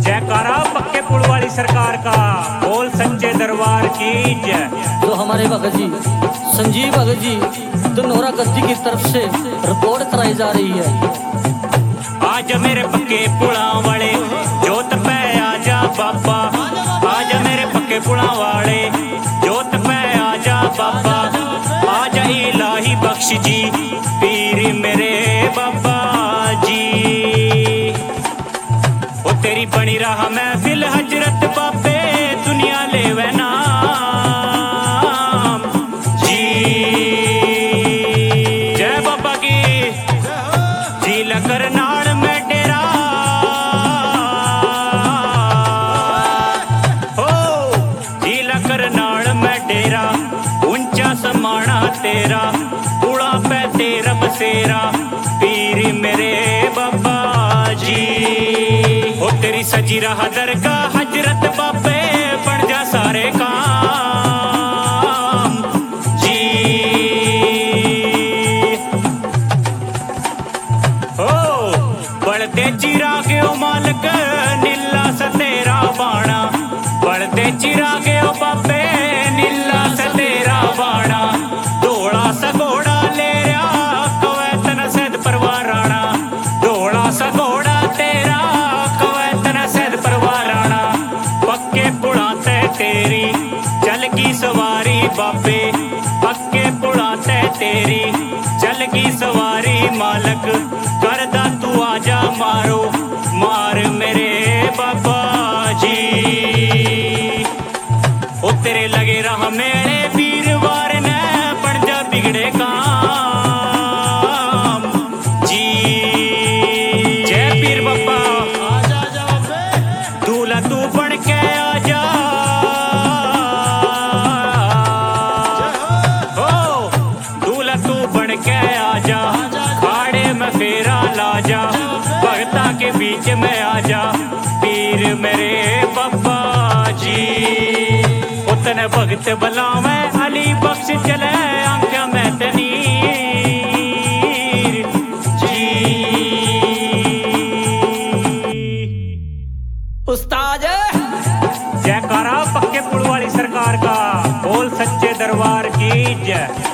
जयकारा पक्के पुल वाली सरकार का, बोल सच्चे दरबार की जय। जो हमारे भगत जी संजीव भगत जी धनौरा गद्दी की तरफ से रिपोर्ट कराई जा रही है। आज मेरे पक्के पुला वाले जोत पे आजा बाबा, आज मेरे पक्के पुला वाले जोत पे आजा बाबा, आजा इलाही बख्श जी पीर मेरे बाबा जी। ओ तेरी बनी रहा महफिल हजरत बाबे दुनिया लेवे नाम जी। जय बाबा की जी। लकर नाड़ में डेरा हो, जी लकर नाड़ में डेरा ऊंचा समाना तेरा, उड़ा पे तेरा बसेरा पीर मेरे बाबा जी। हो तेरी सजी रहा दरगाह हजरत बाबे बन जा सारे काम जी। हो बड़ते चिरा के ओ मालक नीला सा तेरा बाणा, बड़ते चिरा के ओ बाबे नीला सा तेरा बाणा, धोला सा घोड़ा ले रहा कवैतन सैद परवार राणा, धोला सा घोड़ा तेरा कवैतन सैद परवार राणा। पक्के पुड़ाते तेरी चल की सवारी बाबे, पक्के पुड़ाते तेरी चल की सवारी मालक, करदा तू आजा मारो मार मेरे बाबा जी। ओ तेरे लगे रहा मेरे वीरवार ने बन जा बिगड़े काम जी। जय पीर बाबा दूल्हा तू बन के आजा, ओ दूल्हा तू बन के आजा, खाड़े में फेरा लाजा, भगता के बीच में आजा पीर मेरे बाबा जी। उतने भगत बलावे अली बख्श चले आंखें में तनीर जी। उस्ताद जयकारा पक्के पुल वाली सरकार का, बोल सच्चे दरबार की जय।